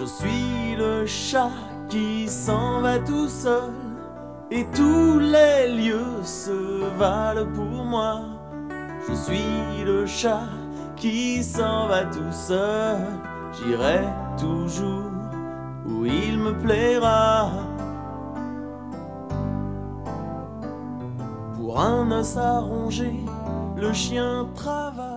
Je suis le chat qui s'en va tout seul, et tous les lieux se valent pour moi. Je suis le chat qui s'en va tout seul, j'irai toujours où il me plaira. Pour un os à ronger, le chien travaille.